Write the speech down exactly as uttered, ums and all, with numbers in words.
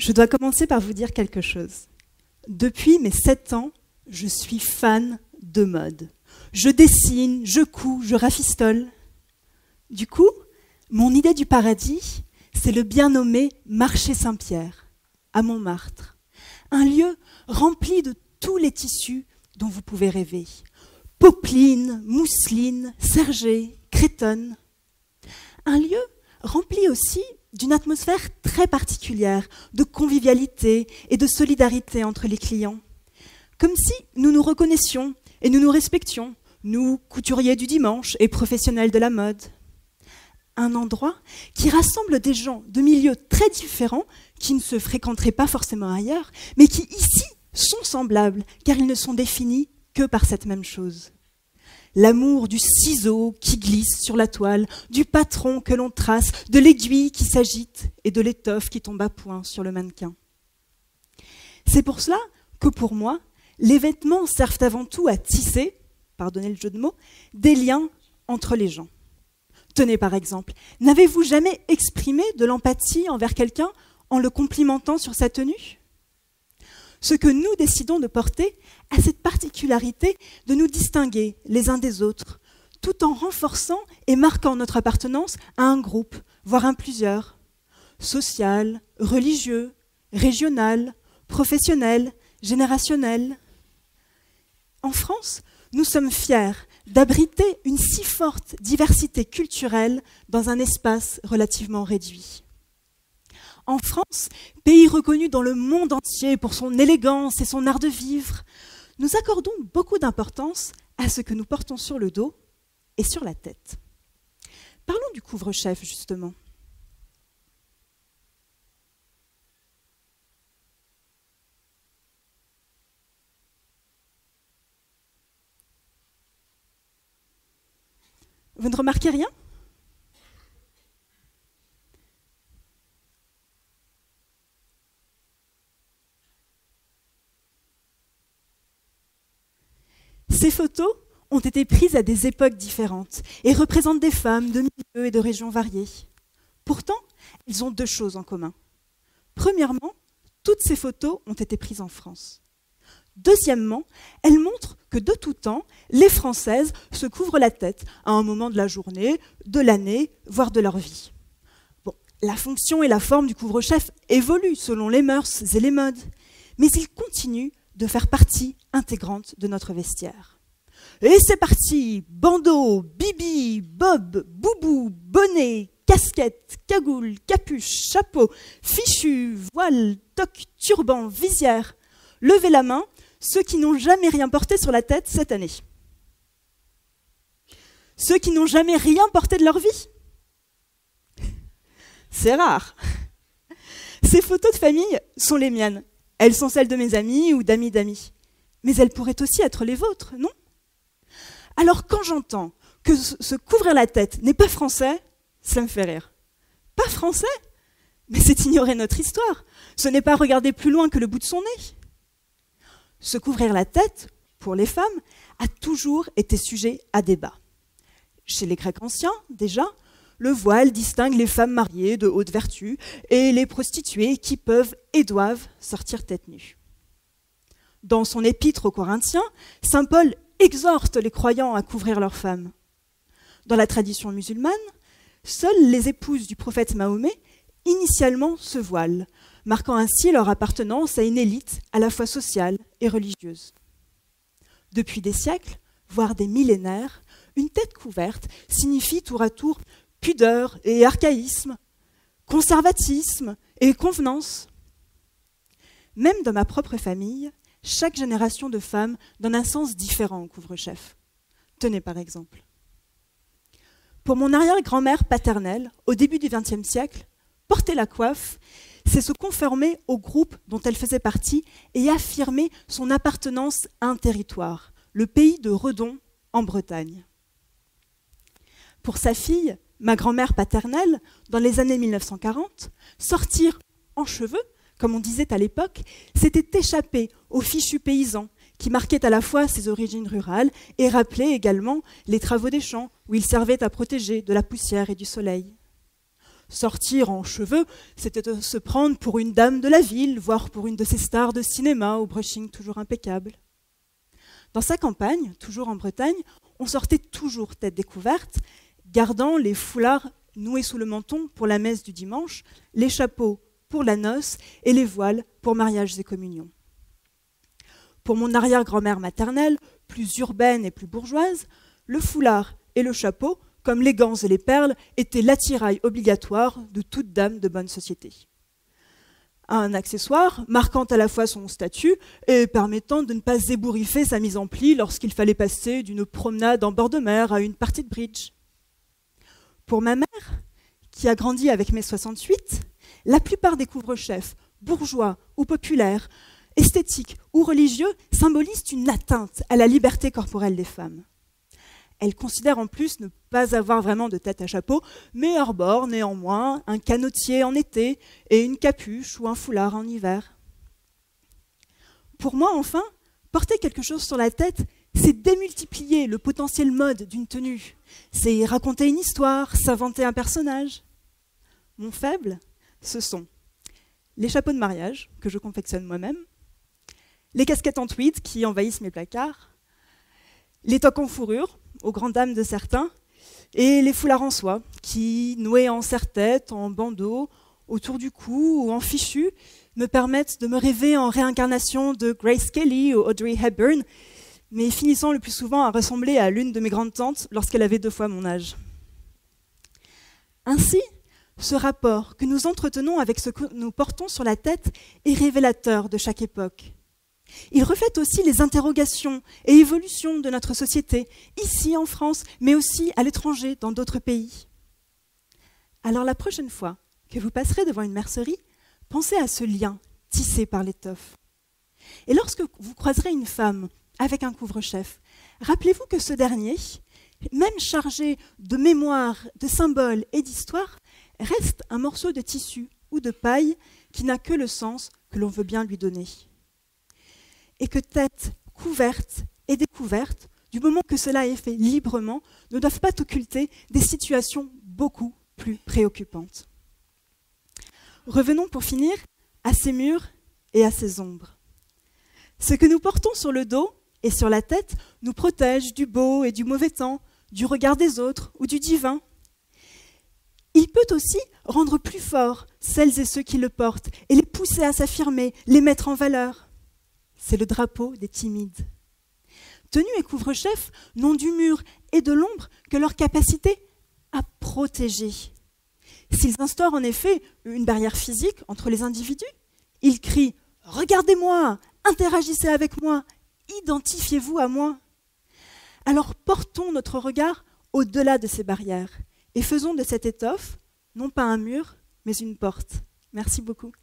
Je dois commencer par vous dire quelque chose. Depuis mes sept ans, je suis fan de mode. Je dessine, je couds, je rafistole. Du coup, mon idée du paradis, c'est le bien nommé Marché Saint-Pierre, à Montmartre. Un lieu rempli de tous les tissus dont vous pouvez rêver. Popeline, mousseline, sergé, crétonne. Un lieu rempli aussi d'une atmosphère très particulière, de convivialité et de solidarité entre les clients. Comme si nous nous reconnaissions et nous nous respections, nous, couturiers du dimanche et professionnels de la mode. Un endroit qui rassemble des gens de milieux très différents, qui ne se fréquenteraient pas forcément ailleurs, mais qui ici sont semblables, car ils ne sont définis que par cette même chose. L'amour du ciseau qui glisse sur la toile, du patron que l'on trace, de l'aiguille qui s'agite et de l'étoffe qui tombe à point sur le mannequin. C'est pour cela que pour moi, les vêtements servent avant tout à tisser, pardonnez le jeu de mots, des liens entre les gens. Tenez par exemple, n'avez-vous jamais exprimé de l'empathie envers quelqu'un en le complimentant sur sa tenue ? Ce que nous décidons de porter a cette particularité de nous distinguer les uns des autres, tout en renforçant et marquant notre appartenance à un groupe, voire un plusieurs, social, religieux, régional, professionnel, générationnel. En France, nous sommes fiers d'abriter une si forte diversité culturelle dans un espace relativement réduit. En France, pays reconnu dans le monde entier pour son élégance et son art de vivre, nous accordons beaucoup d'importance à ce que nous portons sur le dos et sur la tête. Parlons du couvre-chef, justement. Vous ne remarquez rien ? Ces photos ont été prises à des époques différentes et représentent des femmes de milieux et de régions variées. Pourtant, elles ont deux choses en commun. Premièrement, toutes ces photos ont été prises en France. Deuxièmement, elles montrent que de tout temps, les Françaises se couvrent la tête à un moment de la journée, de l'année, voire de leur vie. Bon, la fonction et la forme du couvre-chef évoluent selon les mœurs et les modes, mais ils continuent de faire partie intégrante de notre vestiaire. Et c'est parti, bandeau, bibi, bob, boubou, bonnet, casquette, cagoule, capuche, chapeau, fichu, voile, toque, turban, visière. Levez la main, ceux qui n'ont jamais rien porté sur la tête cette année. Ceux qui n'ont jamais rien porté de leur vie. C'est rare. Ces photos de famille sont les miennes. Elles sont celles de mes amis ou d'amis d'amis. Mais elles pourraient aussi être les vôtres, non ? Alors quand j'entends que se couvrir la tête n'est pas français, ça me fait rire. Pas français ? Mais c'est ignorer notre histoire. Ce n'est pas regarder plus loin que le bout de son nez. Se couvrir la tête, pour les femmes, a toujours été sujet à débat. Chez les Grecs anciens, déjà, le voile distingue les femmes mariées de haute vertu et les prostituées qui peuvent et doivent sortir tête nue. Dans son épître aux Corinthiens, saint Paul exhorte les croyants à couvrir leurs femmes. Dans la tradition musulmane, seules les épouses du prophète Mahomet initialement se voilent, marquant ainsi leur appartenance à une élite à la fois sociale et religieuse. Depuis des siècles, voire des millénaires, une tête couverte signifie tour à tour pudeur et archaïsme, conservatisme et convenance. Même dans ma propre famille, chaque génération de femmes donne un sens différent au couvre-chef. Tenez par exemple. Pour mon arrière-grand-mère paternelle, au début du vingtième siècle, porter la coiffe, c'est se conformer au groupe dont elle faisait partie et affirmer son appartenance à un territoire, le pays de Redon, en Bretagne. Pour sa fille, ma grand-mère paternelle, dans les années mille neuf cent quarante, sortir en cheveux, comme on disait à l'époque, c'était échapper au fichu paysan qui marquait à la fois ses origines rurales et rappelait également les travaux des champs où il servait à protéger de la poussière et du soleil. Sortir en cheveux, c'était se prendre pour une dame de la ville, voire pour une de ces stars de cinéma au brushing toujours impeccable. Dans sa campagne, toujours en Bretagne, on sortait toujours tête découverte, gardant les foulards noués sous le menton pour la messe du dimanche, les chapeaux pour la noce et les voiles pour mariages et communions. Pour mon arrière-grand-mère maternelle, plus urbaine et plus bourgeoise, le foulard et le chapeau, comme les gants et les perles, étaient l'attirail obligatoire de toute dame de bonne société. Un accessoire marquant à la fois son statut et permettant de ne pas ébouriffer sa mise en pli lorsqu'il fallait passer d'une promenade en bord de mer à une partie de bridge. Pour ma mère, qui a grandi avec mai soixante-huit, la plupart des couvre-chefs, bourgeois ou populaires, esthétiques ou religieux, symbolisent une atteinte à la liberté corporelle des femmes. Elle considère en plus ne pas avoir vraiment de tête à chapeau, mais arbore néanmoins un canotier en été et une capuche ou un foulard en hiver. Pour moi, enfin, porter quelque chose sur la tête, c'est démultiplier le potentiel mode d'une tenue. C'est raconter une histoire, s'inventer un personnage. Mon faible, ce sont les chapeaux de mariage, que je confectionne moi-même, les casquettes en tweed qui envahissent mes placards, les toques en fourrure, aux grandes dames de certains, et les foulards en soie, qui, noués en serre-tête, en bandeau, autour du cou ou en fichu, me permettent de me rêver en réincarnation de Grace Kelly ou Audrey Hepburn, mais finissant le plus souvent à ressembler à l'une de mes grandes tantes lorsqu'elle avait deux fois mon âge. Ainsi, ce rapport que nous entretenons avec ce que nous portons sur la tête est révélateur de chaque époque. Il reflète aussi les interrogations et évolutions de notre société, ici en France, mais aussi à l'étranger, dans d'autres pays. Alors la prochaine fois que vous passerez devant une mercerie, pensez à ce lien tissé par l'étoffe. Et lorsque vous croiserez une femme avec un couvre-chef, rappelez-vous que ce dernier, même chargé de mémoire, de symboles et d'histoire, reste un morceau de tissu ou de paille qui n'a que le sens que l'on veut bien lui donner. Et que tête couverte et découverte, du moment que cela est fait librement, ne doivent pas occulter des situations beaucoup plus préoccupantes. Revenons pour finir à ces murs et à ces ombres. Ce que nous portons sur le dos et sur la tête nous protège du beau et du mauvais temps, du regard des autres ou du divin. Il peut aussi rendre plus forts celles et ceux qui le portent et les pousser à s'affirmer, les mettre en valeur. C'est le drapeau des timides. Tenue et couvre-chef n'ont du mur et de l'ombre que leur capacité à protéger. S'ils instaurent en effet une barrière physique entre les individus, ils crient « Regardez-moi, interagissez avec moi, identifiez-vous à moi ». Alors portons notre regard au-delà de ces barrières et faisons de cette étoffe non pas un mur, mais une porte. Merci beaucoup.